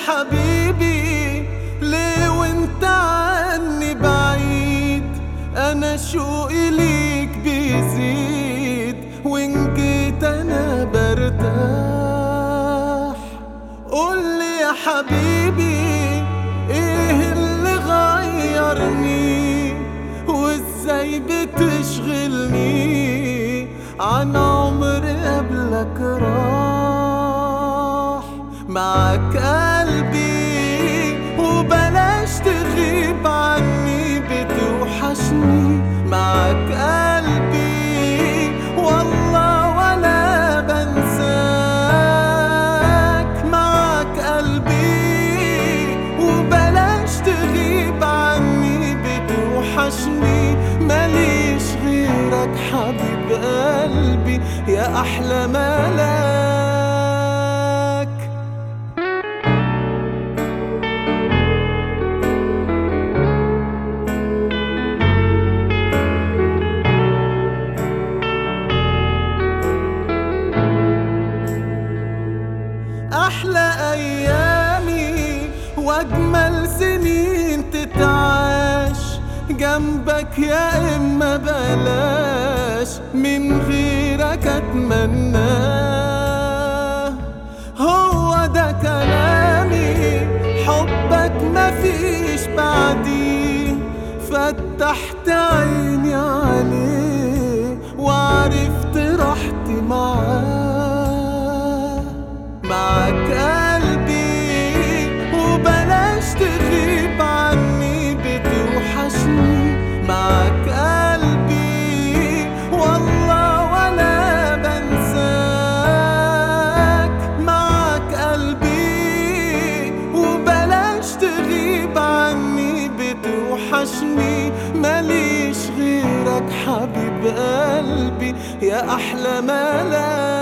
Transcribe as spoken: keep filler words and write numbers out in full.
حبيبي ليه وانت عني بعيد؟ انا شوقي ليك بيزيد، وان جيت انا برتاح. قولي يا حبيبي ايه اللي غيرني، وازاي بتشغلني عن عمر قبلك راح. معاك قلبي وبلاش تغيب عني، بتوحشني معاك قلبي والله ولا بنساك. معاك قلبي وبلاش تغيب عني، بتوحشني ماليش غيرك حبيب قلبي يا أحلى ملاك. أحلى أيامي وأجمل سنين تتعاش جنبك يا إما بلاش، من غيرك أتمناه. هو ده كلامي، حبك مفيش بعديه. فتحت عيني عليه وعرفت راحتي معاه. معاك قلبي وبلاش تغيب عني، بتوحشني معاك قلبي والله ولا بنساك. معاك قلبي وبلاش تغيب عني، بتوحشني ماليش غيرك حبيب قلبي يا أحلى ملاك.